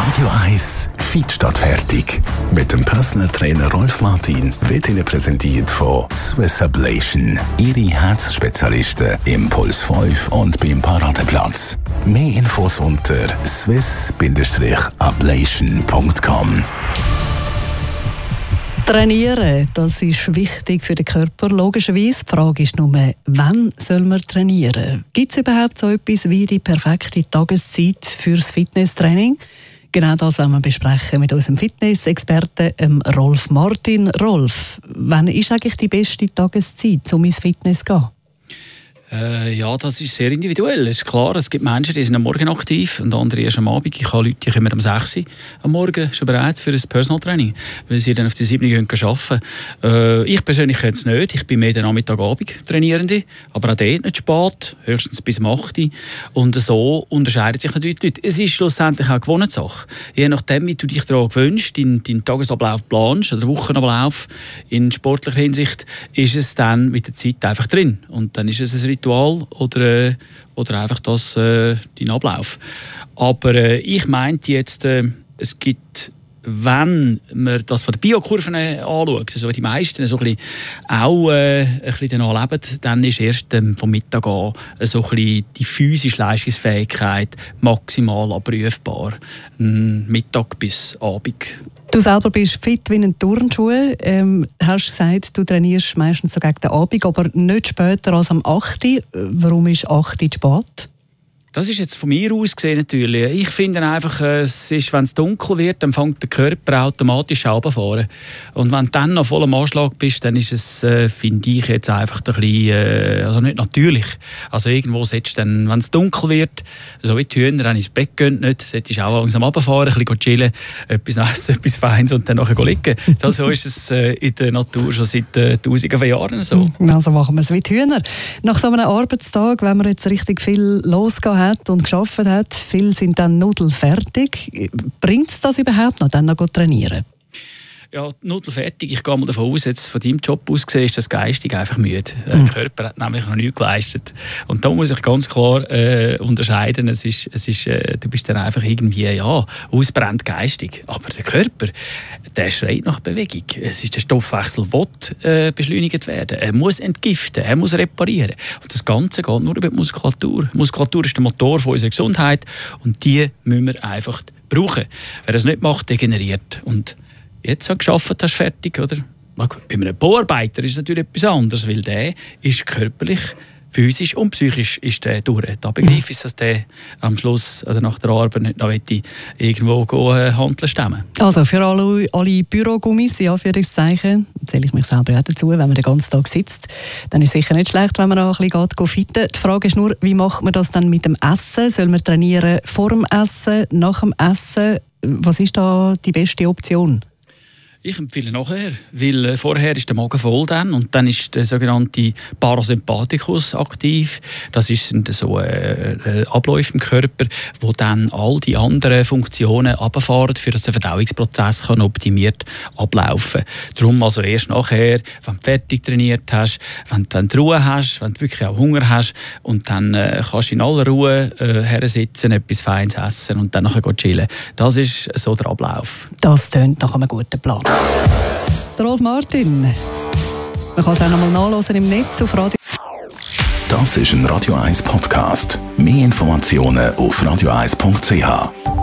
Radio 1 Fit statt fertig. Mit dem Personal Trainer Rolf Martin wird Ihnen präsentiert von Swiss Ablation. Ihre Herzspezialisten im Puls 5 und beim Paradeplatz. Mehr Infos unter swiss-ablation.com. Trainieren, das ist wichtig für den Körper, logischerweise. Die Frage ist nur, wann soll man trainieren? Gibt es überhaupt so etwas wie die perfekte Tageszeit fürs Fitnesstraining? Genau das wollen wir besprechen mit unserem Fitnessexperten Rolf Martin. Rolf, wann ist eigentlich die beste Tageszeit, um ins Fitness zu gehen? Ja, das ist sehr individuell. Es ist klar, es gibt Menschen, die sind am Morgen aktiv und andere erst am Abend. Ich habe Leute, die kommen um 6 Uhr am Morgen schon bereit für ein Personal Training, weil sie dann auf die 7 Uhr arbeiten. Ich persönlich könnte es nicht. Ich bin mehr der Nachmittag-Abend Trainierende, aber auch dort nicht spät, höchstens bis um 8 Uhr. Und so unterscheiden sich natürlich die Leute. Es ist schlussendlich auch eine Gewohnheitssache. Je nachdem, wie du dich daran gewöhnst, deinen Tagesablauf planst oder Wochenablauf in sportlicher Hinsicht, ist es dann mit der Zeit einfach drin. Und dann ist es ein Ritual oder einfach dein Ablauf. Aber ich meinte jetzt, es gibt, wenn man das von der Biokurven anschaut, also die meisten so ein bisschen auch ein bisschen danach leben, dann ist erst vom Mittag an so ein bisschen die physische Leistungsfähigkeit maximal abrufbar. Mittag bis Abend. Du selber bist fit wie ein Turnschuh. Hast gesagt, du trainierst meistens so gegen den Abend, aber nicht später als am 8 Uhr. Warum ist 8 Uhr zu spät? Das ist jetzt von mir aus gesehen natürlich. Ich finde einfach, es ist, wenn es dunkel wird, dann fängt der Körper automatisch runterzufahren. Und wenn du dann noch voll am Anschlag bist, dann ist es, finde ich, jetzt einfach ein bisschen, also nicht natürlich. Also irgendwo solltest du dann, wenn es dunkel wird, so wie die Hühner, dann ins Bett gehen, nicht, solltest du auch langsam runterfahren, ein bisschen chillen, etwas essen, etwas Feines und dann nachher liegen. So ist es in der Natur schon seit Tausenden von Jahren so. Also machen wir es wie die Hühner. Nach so einem Arbeitstag, wenn man jetzt richtig viel losgehen und geschafft hat, viele sind dann nudelfertig. Bringt es das überhaupt noch, dann noch trainieren? Ja, nudelfertig. Ich gehe mal davon aus, jetzt von deinem Job aus gesehen, ist das geistig einfach müde. Der Körper hat nämlich noch nichts geleistet. Und da muss ich ganz klar unterscheiden. Du bist dann einfach irgendwie ausbrennt geistig. Aber der Körper, der schreit nach Bewegung. Es ist der Stoffwechsel, der beschleunigt werden. Er muss entgiften, er muss reparieren. Und das Ganze geht nur über die Muskulatur. Die Muskulatur ist der Motor von unserer Gesundheit und die müssen wir einfach brauchen. Wer das nicht macht, degeneriert. Und jetzt geschafft hast, fertig, oder? Bei einem Bauarbeiter ist es natürlich etwas anderes, weil der ist körperlich, physisch und psychisch ist der durch. Da begreife ich, dass der am Schluss oder nach der Arbeit nicht noch irgendwo handeln stemmen. Also für alle Bürogummis, in Anführungszeichen, zähle ich mich selber auch dazu, wenn man den ganzen Tag sitzt, dann ist es sicher nicht schlecht, wenn man auch ein bisschen fitten. Die Frage ist nur, wie macht man das dann mit dem Essen? Soll man trainieren vor dem Essen, nach dem Essen? Was ist da die beste Option? Ich empfehle nachher, weil vorher ist der Magen voll und dann ist der sogenannte Parasympathikus aktiv. Das sind so Abläufe im Körper, wo dann all die anderen Funktionen runterfahren, für dass der Verdauungsprozess optimiert ablaufen kann. Darum also erst nachher, wenn du fertig trainiert hast, wenn du dann die Ruhe hast, wenn du wirklich auch Hunger hast und dann kannst du in aller Ruhe hersitzen, etwas Feines essen und dann nachher chillen. Das ist so der Ablauf. Das klingt nach einem guten Plan. Der Rolf Martin. Man kann es auch noch mal nachhören im Netz auf Radio. Das ist ein Radio 1 Podcast. Mehr Informationen auf radio1.ch.